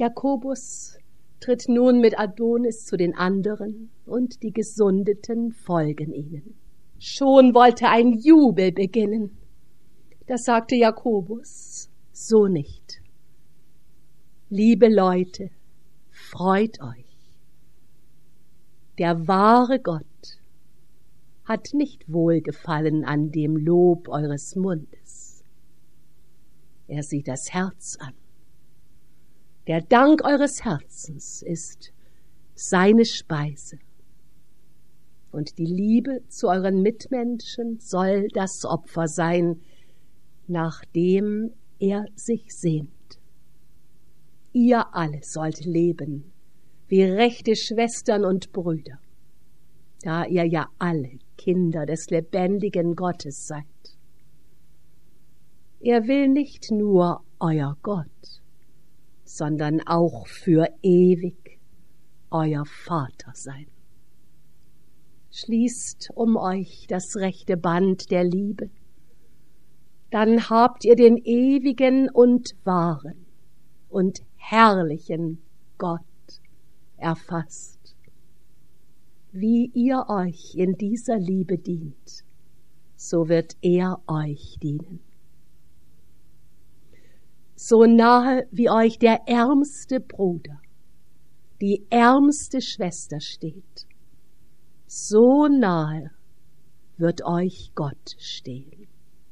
Jakobus tritt nun mit Adonis zu den anderen, und die Gesundeten folgen ihnen. Schon wollte ein Jubel beginnen. Da sagte Jakobus: So nicht. Liebe Leute, freut euch. Der wahre Gott hat nicht Wohlgefallen an dem Lob eures Mundes. Er sieht das Herz an. Der Dank eures Herzens ist seine Speise. Und die Liebe zu euren Mitmenschen soll das Opfer sein, nach dem er sich sehnt. Ihr alle sollt leben wie rechte Schwestern und Brüder, da ihr ja alle Kinder des lebendigen Gottes seid. Er will nicht nur euer Gott, sondern auch für ewig euer Vater sein. Schließt um euch das rechte Band der Liebe, dann habt ihr den ewigen und wahren und herrlichen Gott erfasst. Wie ihr euch in dieser Liebe dient, so wird er euch dienen. So nahe wie euch der ärmste Bruder, die ärmste Schwester steht, so nahe wird euch Gott stehen.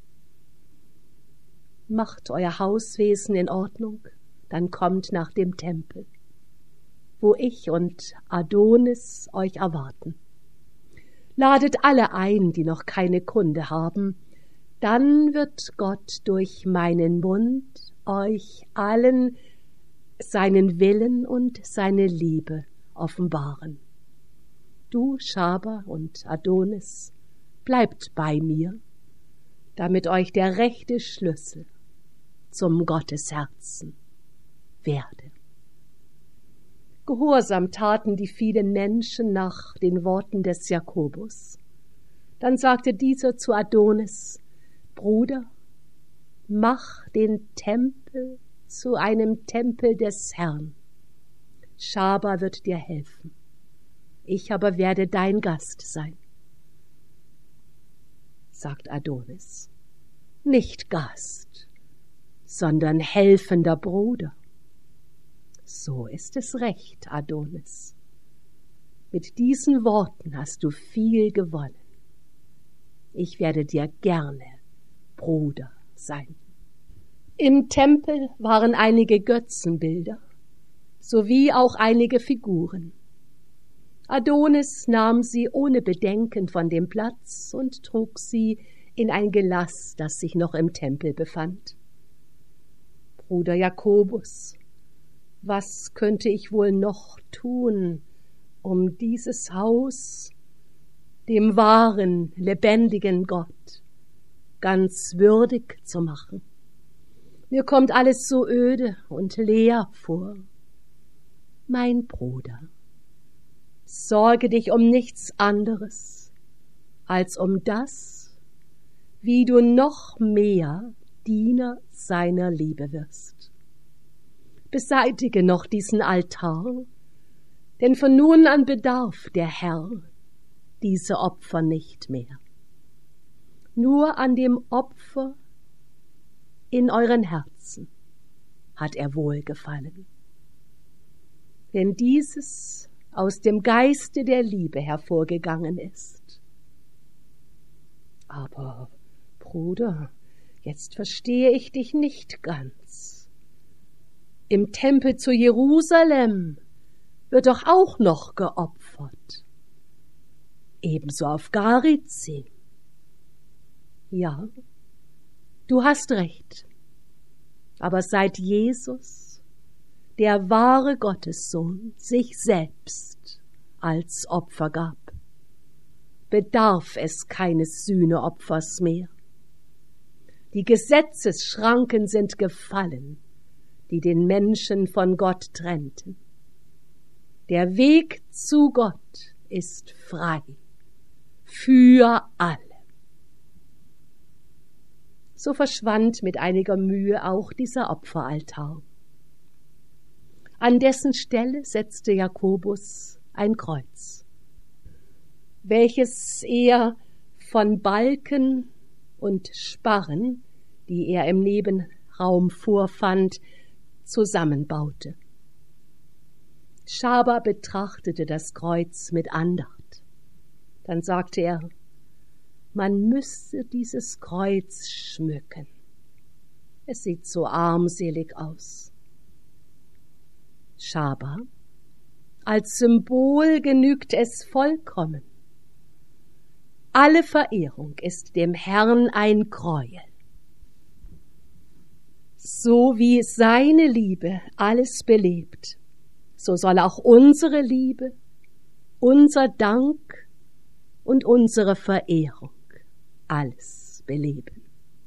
Macht euer Hauswesen in Ordnung, dann kommt nach dem Tempel, wo ich und Adonis euch erwarten. Ladet alle ein, die noch keine Kunde haben, dann wird Gott durch meinen Mund euch allen seinen Willen und seine Liebe offenbaren. Du, Schaber und Adonis, bleibt bei mir, damit euch der rechte Schlüssel zum Gottesherzen werde. Gehorsam taten die vielen Menschen nach den Worten des Jakobus. Dann sagte dieser zu Adonis: Bruder, mach den Tempel zu einem Tempel des Herrn. Schaber wird dir helfen. Ich aber werde dein Gast sein. Sagt Adonis: Nicht Gast, sondern helfender Bruder. So ist es recht, Adonis. Mit diesen Worten hast du viel gewonnen. Ich werde dir gerne Bruder sein. Im Tempel waren einige Götzenbilder, sowie auch einige Figuren. Adonis nahm sie ohne Bedenken von dem Platz und trug sie in ein Gelass, das sich noch im Tempel befand. Bruder Jakobus, was könnte ich wohl noch tun, um dieses Haus dem wahren, lebendigen Gott ganz würdig zu machen? Mir kommt alles so öde und leer vor. Mein Bruder, sorge dich um nichts anderes als um das, wie du noch mehr Diener seiner Liebe wirst. Beseitige noch diesen Altar, denn von nun an bedarf der Herr diese Opfer nicht mehr. Nur an dem Opfer in euren Herzen hat er Wohlgefallen. Wenn dieses aus dem Geiste der Liebe hervorgegangen ist. Aber, Bruder, jetzt verstehe ich dich nicht ganz. Im Tempel zu Jerusalem wird doch auch noch geopfert. Ebenso auf Garizim. Ja, du hast recht. Aber seit Jesus, der wahre Gottessohn, sich selbst als Opfer gab, bedarf es keines Sühneopfers mehr. Die Gesetzesschranken sind gefallen, die den Menschen von Gott trennten. Der Weg zu Gott ist frei, für alle. So verschwand mit einiger Mühe auch dieser Opferaltar. An dessen Stelle setzte Jakobus ein Kreuz, welches er von Balken und Sparren, die er im Nebenraum vorfand, zusammenbaute. Schaber betrachtete das Kreuz mit Andacht. Dann sagte er, man müsste dieses Kreuz schmücken. Es sieht so armselig aus. Schaber, als Symbol genügt es vollkommen. Alle Verehrung ist dem Herrn ein Gräuel. So wie seine Liebe alles belebt, so soll auch unsere Liebe, unser Dank und unsere Verehrung alles beleben.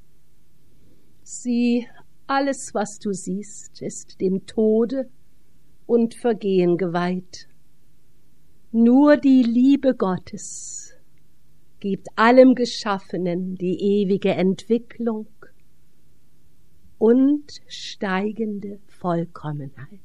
Sieh, alles, was du siehst, ist dem Tode und Vergehen geweiht. Nur die Liebe Gottes gibt allem Geschaffenen die ewige Entwicklung und steigende Vollkommenheit.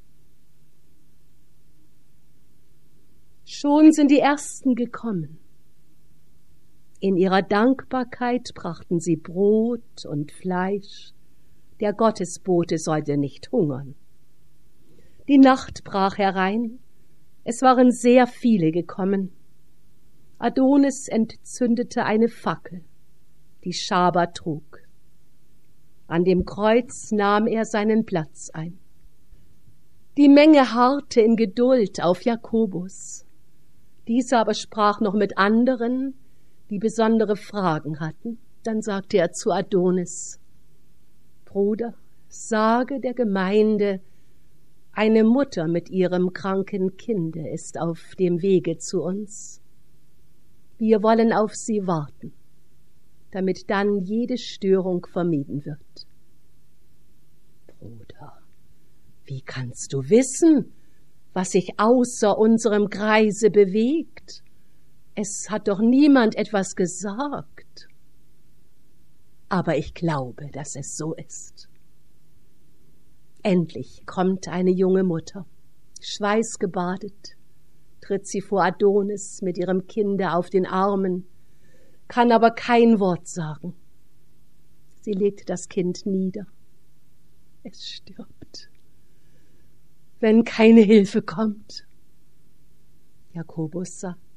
Schon sind die Ersten gekommen. In ihrer Dankbarkeit brachten sie Brot und Fleisch. Der Gottesbote sollte nicht hungern. Die Nacht brach herein. Es waren sehr viele gekommen. Adonis entzündete eine Fackel, die Schaber trug. An dem Kreuz nahm er seinen Platz ein. Die Menge harrte in Geduld auf Jakobus. Dieser aber sprach noch mit anderen, die besondere Fragen hatten. Dann sagte er zu Adonis, Bruder, sage der Gemeinde, eine Mutter mit ihrem kranken Kinde ist auf dem Wege zu uns. Wir wollen auf sie warten, damit dann jede Störung vermieden wird. Bruder, wie kannst du wissen, was sich außer unserem Kreise bewegt? Es hat doch niemand etwas gesagt. Aber ich glaube, dass es so ist. Endlich kommt eine junge Mutter, schweißgebadet, tritt sie vor Adonis mit ihrem Kinde auf den Armen, kann aber kein Wort sagen. Sie legt das Kind nieder. Es stirbt, wenn keine Hilfe kommt. Jakobus sagt,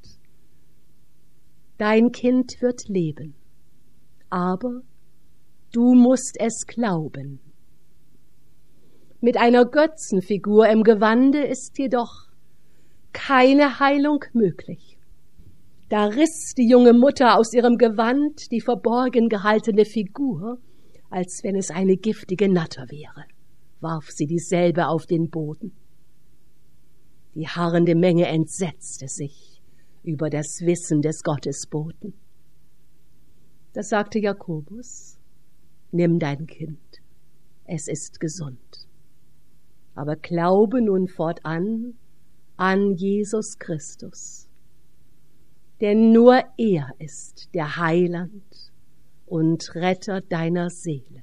dein Kind wird leben, aber du musst es glauben. Mit einer Götzenfigur im Gewande ist jedoch keine Heilung möglich. Da riss die junge Mutter aus ihrem Gewand die verborgen gehaltene Figur, als wenn es eine giftige Natter wäre, warf sie dieselbe auf den Boden. Die harrende Menge entsetzte sich über das Wissen des Gottesboten. Da sagte Jakobus, nimm dein Kind, es ist gesund. Aber glaube nun fortan an Jesus Christus, denn nur er ist der Heiland und Retter deiner Seele.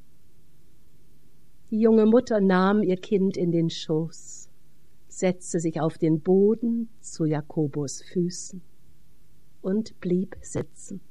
Die junge Mutter nahm ihr Kind in den Schoß, setzte sich auf den Boden zu Jakobus Füßen und blieb sitzen.